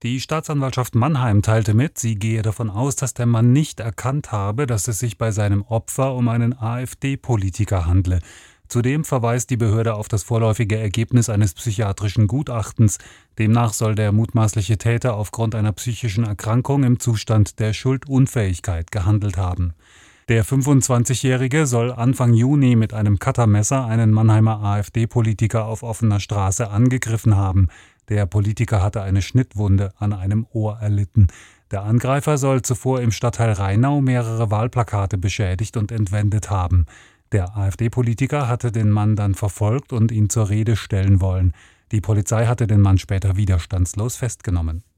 Die Staatsanwaltschaft Mannheim teilte mit, sie gehe davon aus, dass der Mann nicht erkannt habe, dass es sich bei seinem Opfer um einen AfD-Politiker handle. Zudem verweist die Behörde auf das vorläufige Ergebnis eines psychiatrischen Gutachtens. Demnach soll der mutmaßliche Täter aufgrund einer psychischen Erkrankung im Zustand der Schuldunfähigkeit gehandelt haben. Der 25-Jährige soll Anfang Juni mit einem Cuttermesser einen Mannheimer AfD-Politiker auf offener Straße angegriffen haben. Der Politiker hatte eine Schnittwunde an einem Ohr erlitten. Der Angreifer soll zuvor im Stadtteil Rheinau mehrere Wahlplakate beschädigt und entwendet haben. Der AfD-Politiker hatte den Mann dann verfolgt und ihn zur Rede stellen wollen. Die Polizei hatte den Mann später widerstandslos festgenommen.